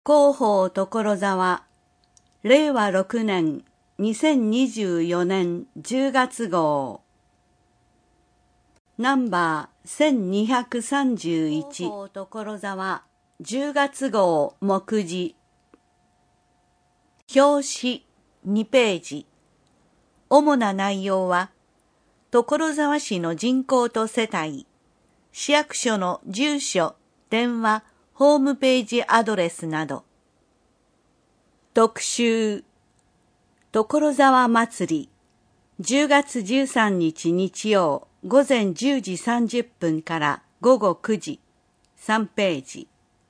広報所沢、令和6年2024年10月号。ナンバー1231。広報所沢、10月号目次。表紙2ページ。主な内容は、所沢市の人口と世帯、市役所の住所、電話、ホームページアドレスなど。特集、所沢祭り、10月13日日曜午前10時30分から午後9時、3ページ。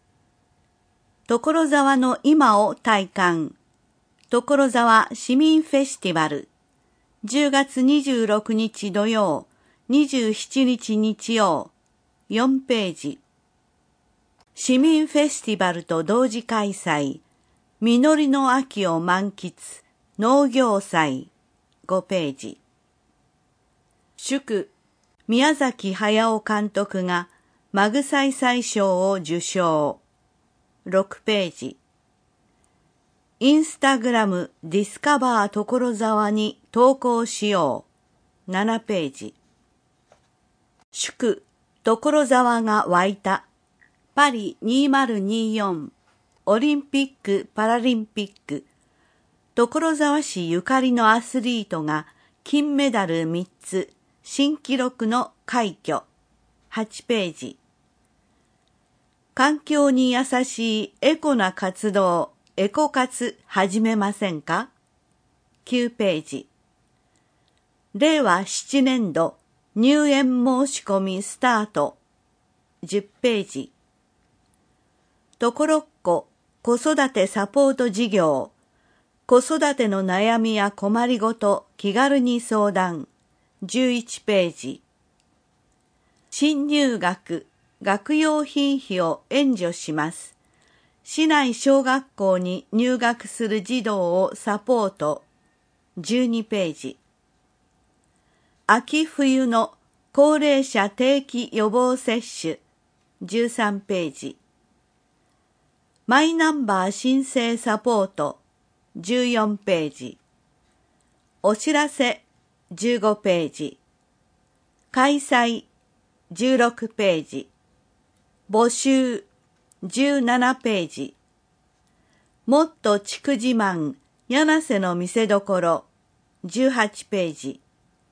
所沢の今を体感、所沢市民フェスティバル、10月26日土曜、27日日曜、4ページ。市民フェスティバルと同時開催、実りの秋を満喫、農業祭、5ページ。祝、宮崎駿監督がマグサイサイ賞を受賞、6ページ。インスタグラムディスカバー所沢に投稿しよう、7ページ。祝、所沢が湧いた、パリ2024オリンピック・パラリンピック、所沢市ゆかりのアスリートが金メダル3つ、新記録の快挙、8ページ。環境に優しいエコな活動、エコ活始めませんか？ 9 ページ。令和7年度入園申し込みスタート、10ページ。ところっこ子育てサポート事業、子育ての悩みや困りごと気軽に相談、11ページ。新入学、学用品費を援助します。市内小学校に入学する児童をサポート、12ページ。秋冬の高齢者定期予防接種、13ページ。マイナンバー申請サポート、14ページ。お知らせ、15ページ。開催、16ページ。募集、17ページ。もっと地区自慢、柳瀬の見せどころ、18ページ。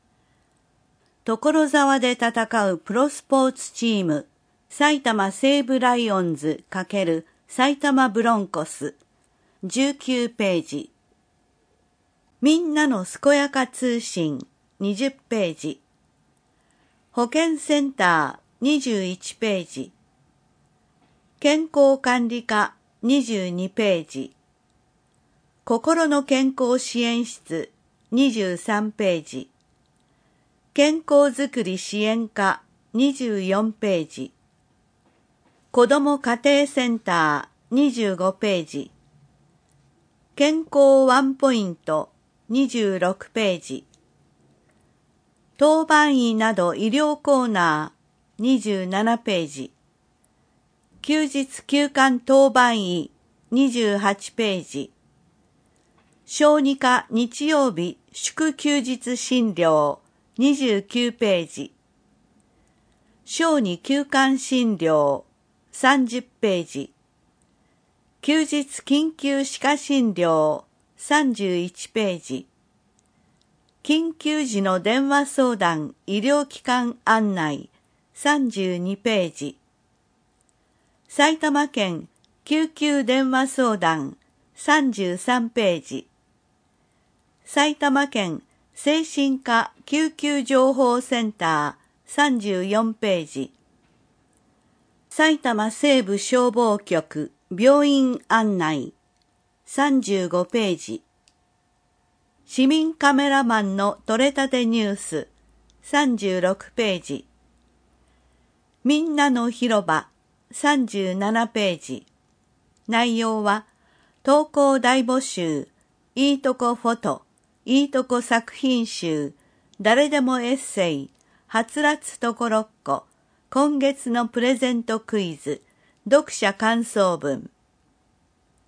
所沢で戦うプロスポーツチーム、埼玉西武ライオンズ×埼玉ブロンコス、19ページ。みんなのすこやか通信、20ページ。保健センター、21ページ。健康管理課、22ページ。心の健康支援室、23ページ。健康づくり支援課、24ページ。子ども家庭センター、25ページ。健康ワンポイント、26ページ。当番医など医療コーナー、27ページ。休日休館当番医、28ページ。小児科日曜日祝休日診療、29ページ。小児休館診療、30ページ。休日緊急歯科診療、31ページ。緊急時の電話相談医療機関案内、32ページ。埼玉県救急電話相談、33ページ。埼玉県精神科救急情報センター、34ページ。埼玉西部消防局病院案内、35ページ。市民カメラマンの撮れたてニュース、36ページ。みんなの広場、37ページ。内容は、投稿大募集、いいとこフォト、いいとこ作品集、誰でもエッセイ、はつらつところっこ、今月のプレゼントクイズ、読者感想文。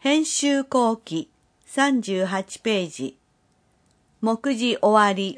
編集後期38ページ。目次終わり。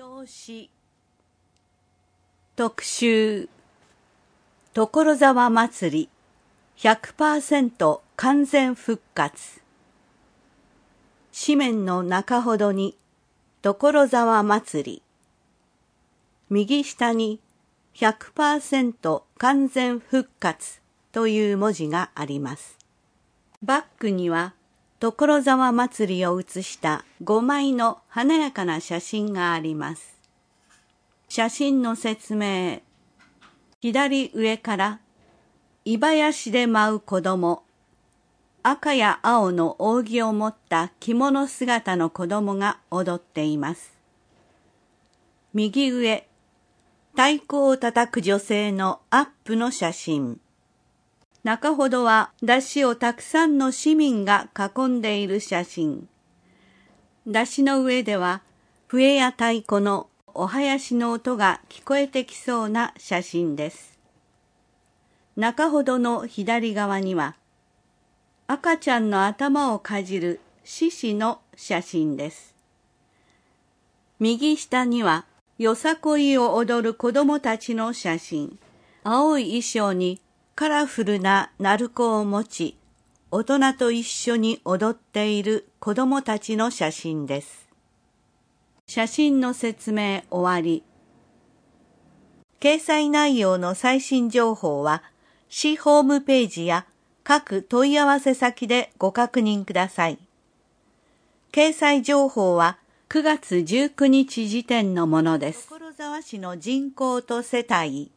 特集。所沢祭り 100% 完全復活。紙面の中ほどに所沢祭り。右下に 100% 完全復活という文字があります。バックには所沢祭りを写した5枚の華やかな写真があります。写真の説明。左上から伊林で舞う子供、赤や青の扇を持った着物姿の子供が踊っています。右上、太鼓を叩く女性のアップの写真。中ほどは山車をたくさんの市民が囲んでいる写真。山車の上では笛や太鼓のお囃子の音が聞こえてきそうな写真です。中ほどの左側には赤ちゃんの頭をかじる獅子の写真です。右下にはよさこいを踊る子供たちの写真。青い衣装にカラフルな鳴子を持ち、大人と一緒に踊っている子供たちの写真です。写真の説明終わり。掲載内容の最新情報は、市ホームページや各問い合わせ先でご確認ください。掲載情報は9月19日時点のものです。所沢市の人口と世帯。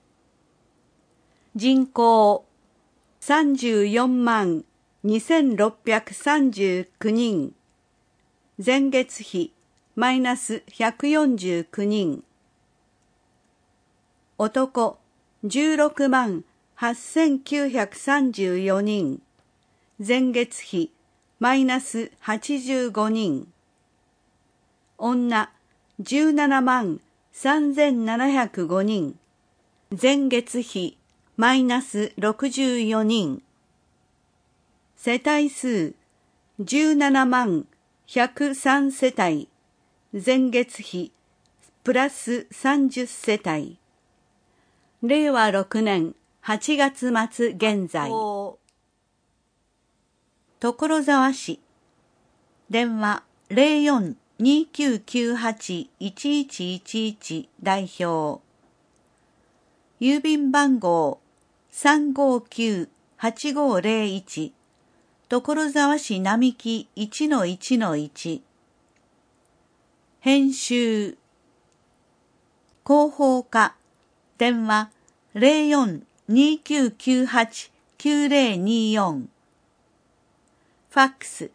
人口34万2639人。前月比マイナス149人。男16万8934人。前月比マイナス85人。女17万3705人。前月比マイナス64人。世帯数17万103世帯。前月比プラス30世帯。令和6年8月末現在。所沢市。電話04-2998-1111代表。郵便番号359-8501。所沢市並木 1-1-1。編集。広報課。電話04-2998-9024。ファックス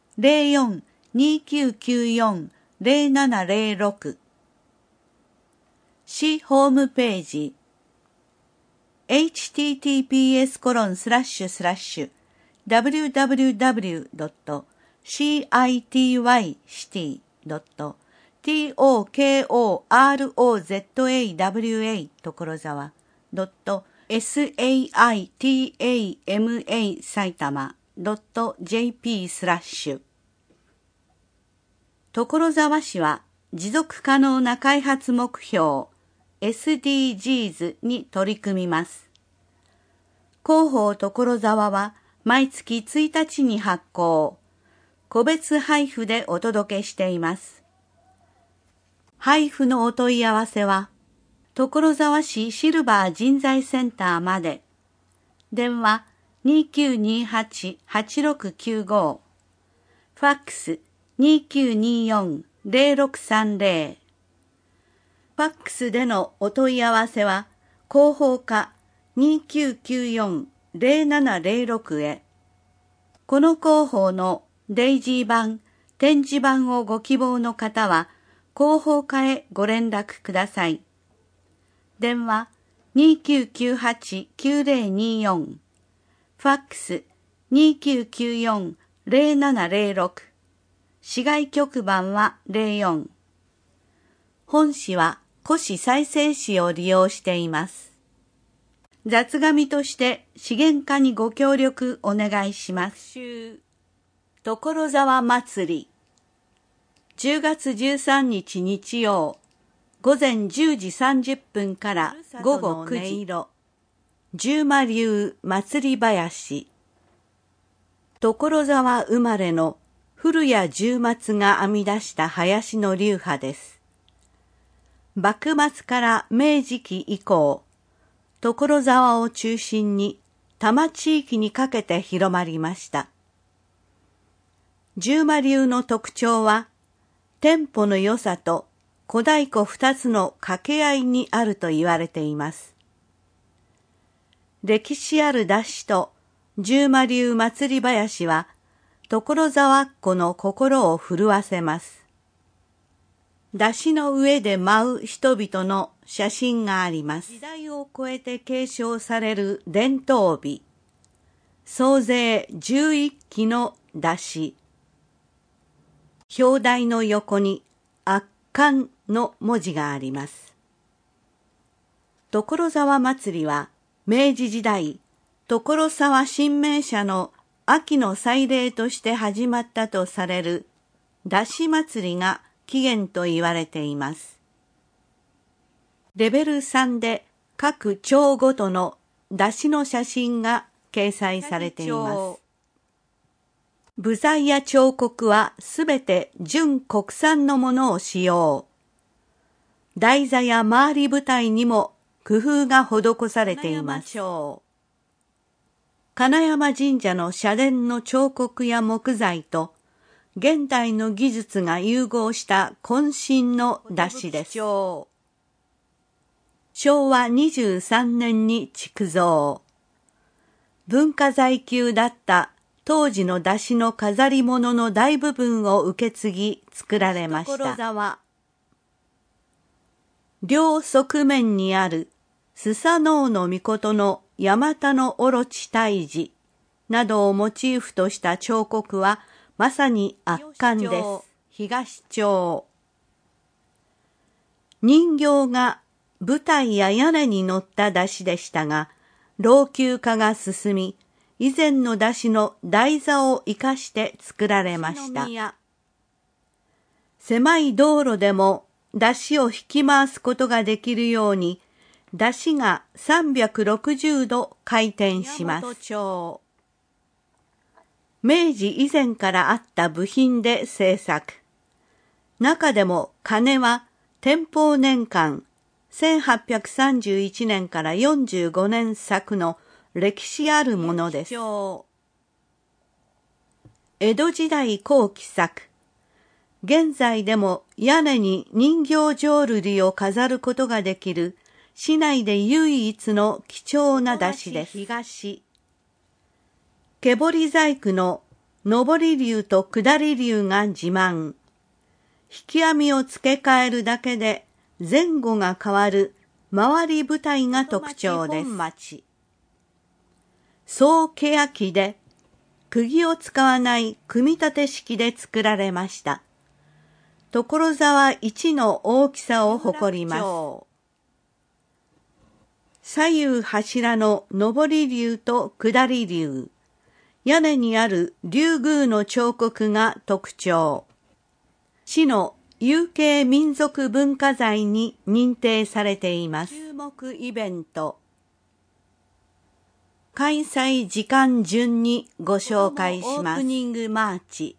04-2994-0706。市ホームページ。https://www.citycity.tokorozawa .saitama .saitama.jp/ 所沢市は持続可能な開発目標 SDGs に取り組みます。広報所沢は毎月1日に発行、個別配布でお届けしています。配布のお問い合わせは、所沢市シルバー人材センターまで。電話2928-8695。ファックス2924-0630。ファックスでのお問い合わせは、広報課2994-0706へ。この広報のデイジー版、展示版をご希望の方は、広報課へご連絡ください。電話2998-9024。ファックス2994-0706。市外局番は04。本市は古紙再生紙を利用しています。雑紙として資源課にご協力お願いします。 所沢祭り。10月13日日曜、午前10時30分から午後9時。十馬流祭り囃子。所沢生まれの古谷十松が編み出した囃子の流派です。幕末から明治期以降、所沢を中心に多摩地域にかけて広まりました。十馬流の特徴は、テンポの良さと小太鼓二つの掛け合いにあると言われています。歴史ある出汁と十馬流祭り囃子は、所沢っ子の心を震わせます。出汁の上で舞う人々の写真があります。時代を超えて継承される伝統美。総勢11基の出汁。表題の横に圧巻の文字があります。所沢祭りは明治時代、所沢神明社の秋の祭礼として始まったとされる出汁祭りが起源と言われています。レベル3で各町ごとの出汁の写真が掲載されています。部材や彫刻はすべて純国産のものを使用。台座や回り舞台にも工夫が施されています。金山神社の社殿の彫刻や木材と現代の技術が融合した渾身の出汁です。昭和23年に築造。文化財級だった当時の出汁の飾り物の大部分を受け継ぎ作られました。両側面にあるスサノオノミコトのヤマタノオロチ退治などをモチーフとした彫刻はまさに圧巻です。東町。人形が舞台や屋根に乗った出汁でしたが、老朽化が進み、以前の出汁の台座を生かして作られました。狭い道路でも出汁を引き回すことができるように、出汁が360度回転します。明治以前からあった部品で製作。中でも鐘は天保年間1831年から45年作の歴史あるものです。江戸時代後期作。現在でも屋根に人形浄瑠璃を飾ることができる市内で唯一の貴重な出汁です。東。毛彫細工の上り龍と下り龍が自慢。引き網を付け替えるだけで前後が変わる回り舞台が特徴です。総ケヤキで釘を使わない組み立て式で作られました。所沢一の大きさを誇ります。左右柱の上り龍と下り龍。屋根にある龍宮の彫刻が特徴。市の有形民族文化財に認定されています。注目イベント。開催時間順にご紹介します。オープニングマーチ。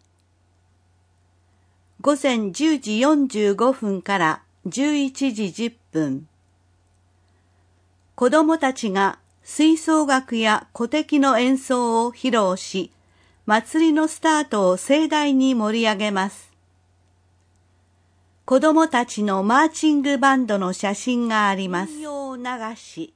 午前10時45分から11時10分。子どもたちが吹奏楽や鼓笛の演奏を披露し、祭りのスタートを盛大に盛り上げます。子どもたちのマーチングバンドの写真があります。民謡流し。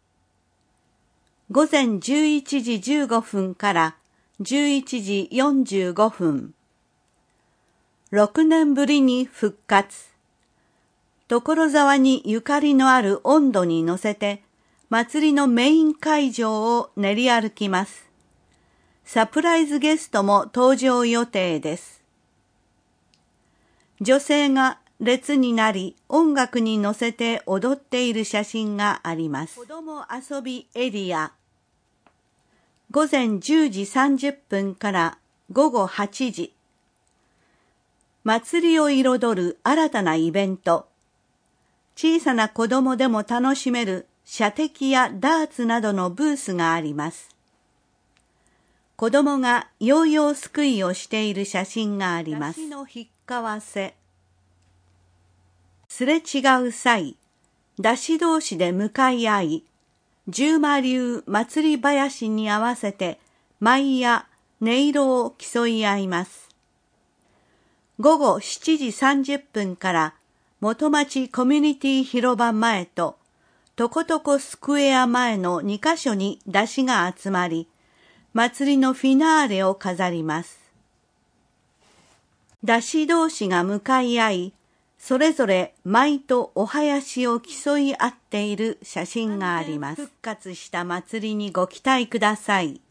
午前11時15分から11時45分。6年ぶりに復活。所沢にゆかりのある音頭に乗せて、祭りのメイン会場を練り歩きます。サプライズゲストも登場予定です。女性が列になり音楽に乗せて踊っている写真があります。子ども遊びエリア。午前10時30分から午後8時。祭りを彩る新たなイベント。小さな子供でも楽しめる射的やダーツなどのブースがあります。子供がヨーヨーすくいをしている写真があります。出汁の引っかわせ。すれ違う際、出汁同士で向かい合い、十馬流祭り囃子に合わせて舞や音色を競い合います。午後7時30分から元町コミュニティ広場前ととことこスクエア前の2カ所に出汁が集まり、祭りのフィナーレを飾ります。出汁同士が向かい合い、それぞれ舞とお囃子を競い合っている写真があります。復活した祭りにご期待ください。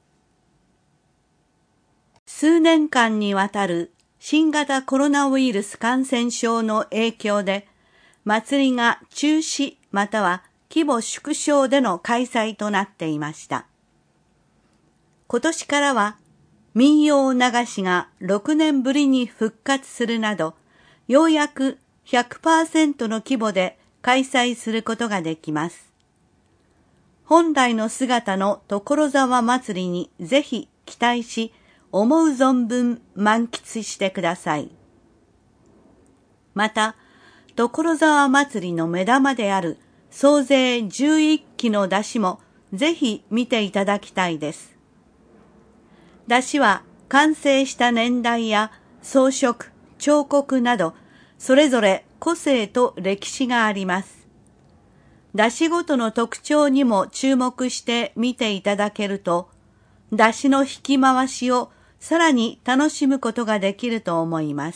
数年間にわたる新型コロナウイルス感染症の影響で、祭りが中止または規模縮小での開催となっていました。今年からは民謡流しが6年ぶりに復活するなど、ようやく100% の規模で開催することができます。本来の姿の所沢祭りにぜひ期待し、思う存分満喫してください。また、所沢祭りの目玉である総勢11基の出汁もぜひ見ていただきたいです。出汁は完成した年代や装飾、彫刻など、それぞれ個性と歴史があります。出汁ごとの特徴にも注目して見ていただけると、出汁の引き回しをさらに楽しむことができると思います。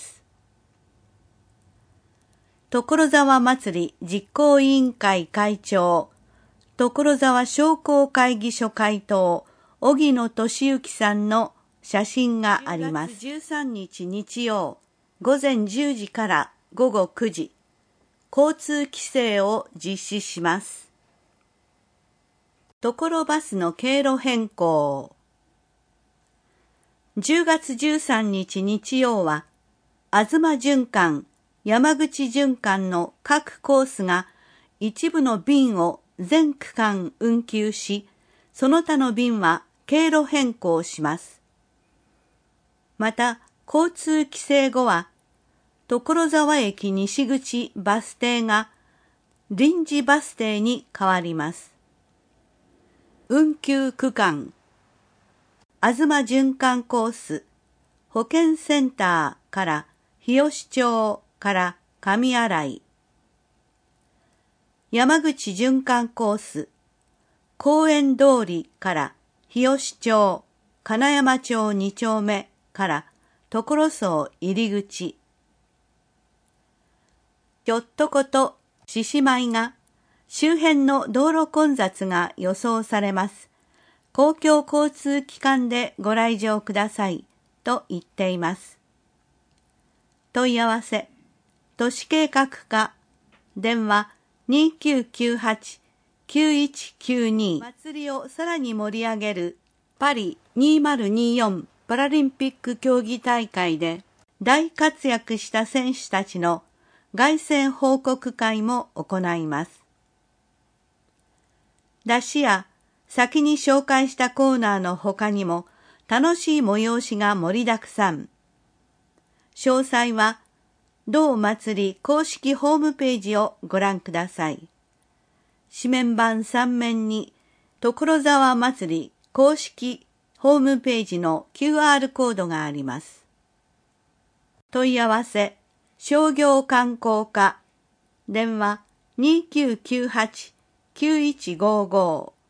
所沢祭り実行委員会会長、所沢商工会議所会頭、荻野俊之さんの写真があります。10月13日日曜、午前10時から午後9時、交通規制を実施します。所バスの経路変更。10月13日日曜は、東循環、山口循環の各コースが一部の便を全区間運休し、その他の便は経路変更します。また、交通規制後は、所沢駅西口バス停が臨時バス停に変わります。運休区間、東循環コース、保健センターから日吉町から上新井。山口循環コース、公園通りから日吉町、金山町2丁目から所荘入り口。ひょっとこと獅子舞が周辺の道路混雑が予想されます。公共交通機関でご来場くださいと言っています。問い合わせ、都市計画課、電話2998-9192。祭りをさらに盛り上げるパリ2024パラリンピック競技大会で大活躍した選手たちの凱旋報告会も行います。出汁や先に紹介したコーナーの他にも楽しい催しが盛りだくさん。詳細は同祭り公式ホームページをご覧ください。紙面版3面に所沢祭り公式ホームページの QR コードがあります。問い合わせ、商業観光課、電話2998-9155